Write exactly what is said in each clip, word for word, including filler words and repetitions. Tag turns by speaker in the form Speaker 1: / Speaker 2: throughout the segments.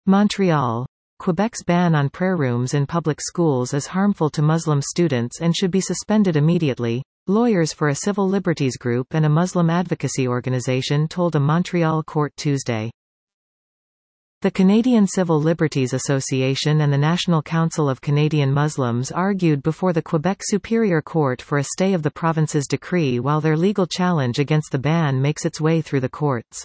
Speaker 1: Montreal. Quebec's ban on prayer rooms in public schools is harmful to Muslim students and should be suspended immediately, lawyers for a civil liberties group and a Muslim advocacy organization told a Montreal court Tuesday. The Canadian Civil Liberties Association and the National Council of Canadian Muslims argued before the Quebec Superior Court for a stay of the province's decree while their legal challenge against the ban makes its way through the courts.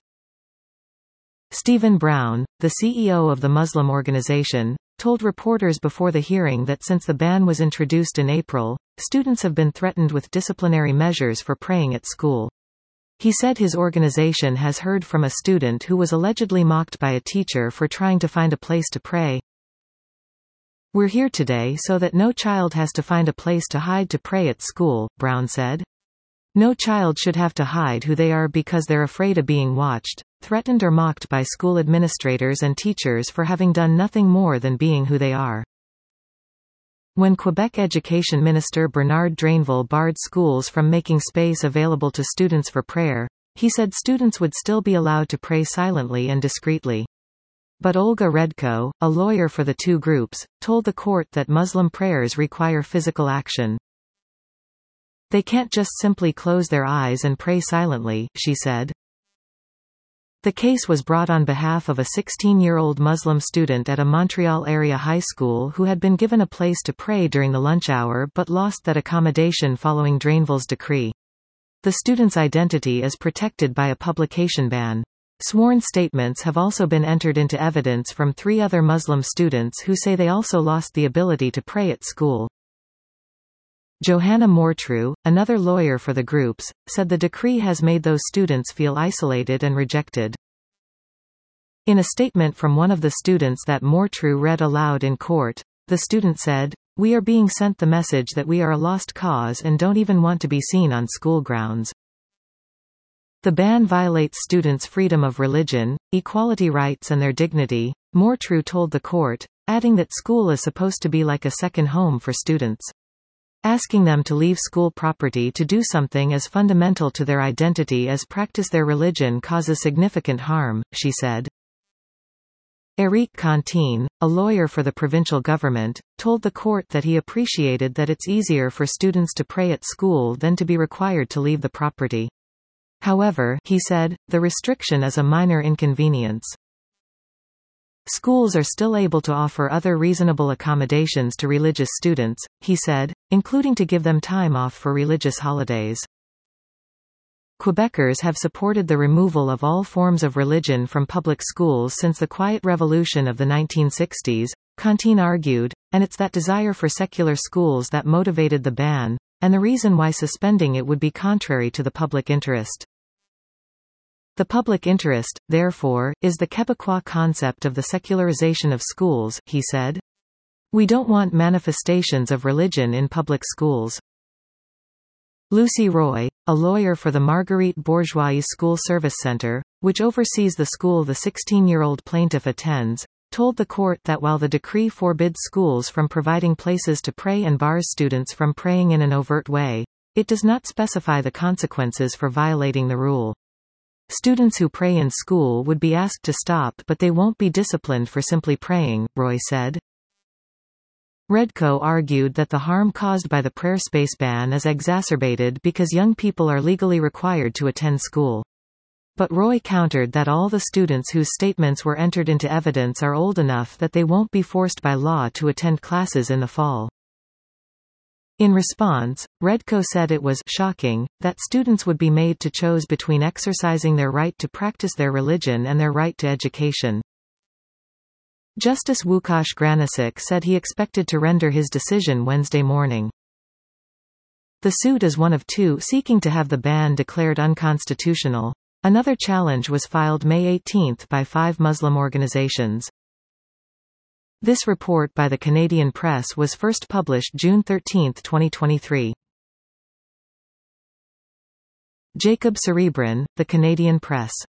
Speaker 1: Stephen Brown, the C E O of the Muslim organization, told reporters before the hearing that since the ban was introduced in April, students have been threatened with disciplinary measures for praying at school. He said his organization has heard from a student who was allegedly mocked by a teacher for trying to find a place to pray. "We're here today so that no child has to find a place to hide to pray at school," Brown said. "No child should have to hide who they are because they're afraid of being watched, threatened or mocked by school administrators and teachers for having done nothing more than being who they are." When Quebec Education Minister Bernard Drainville barred schools from making space available to students for prayer, he said students would still be allowed to pray silently and discreetly. But Olga Redko, a lawyer for the two groups, told the court that Muslim prayers require physical action. "They can't just simply close their eyes and pray silently," she said. The case was brought on behalf of a sixteen-year-old Muslim student at a Montreal area high school who had been given a place to pray during the lunch hour but lost that accommodation following Drainville's decree. The student's identity is protected by a publication ban. Sworn statements have also been entered into evidence from three other Muslim students who say they also lost the ability to pray at school. Johanna Mortrew, another lawyer for the groups, said the decree has made those students feel isolated and rejected. In a statement from one of the students that Mortrew read aloud in court, the student said, "We are being sent the message that we are a lost cause and don't even want to be seen on school grounds." The ban violates students' freedom of religion, equality rights and their dignity, Mortrew told the court, adding that school is supposed to be like a second home for students. Asking them to leave school property to do something as fundamental to their identity as practice their religion causes significant harm, she said. Éric Cantine, a lawyer for the provincial government, told the court that he appreciated that it's easier for students to pray at school than to be required to leave the property. However, he said, the restriction is a minor inconvenience. Schools are still able to offer other reasonable accommodations to religious students, he said, including to give them time off for religious holidays. Quebecers have supported the removal of all forms of religion from public schools since the Quiet Revolution of the nineteen sixties, Cantine argued, and it's that desire for secular schools that motivated the ban, and the reason why suspending it would be contrary to the public interest. The public interest, therefore, is the Quebecois concept of the secularization of schools, he said. We don't want manifestations of religion in public schools. Lucy Roy, a lawyer for the Marguerite Bourgeois School Service Centre, which oversees the school the sixteen-year-old plaintiff attends, told the court that while the decree forbids schools from providing places to pray and bars students from praying in an overt way, it does not specify the consequences for violating the rule. Students who pray in school would be asked to stop, but they won't be disciplined for simply praying, Roy said. Redko argued that the harm caused by the prayer space ban is exacerbated because young people are legally required to attend school. But Roy countered that all the students whose statements were entered into evidence are old enough that they won't be forced by law to attend classes in the fall. In response, Redko said it was shocking that students would be made to choose between exercising their right to practice their religion and their right to education. Justice Łukasz Granasik said he expected to render his decision Wednesday morning. The suit is one of two seeking to have the ban declared unconstitutional. Another challenge was filed May eighteenth by five Muslim organizations. This report by the Canadian Press was first published June thirteenth twenty twenty-three. Jacob Cerebrin, The Canadian Press.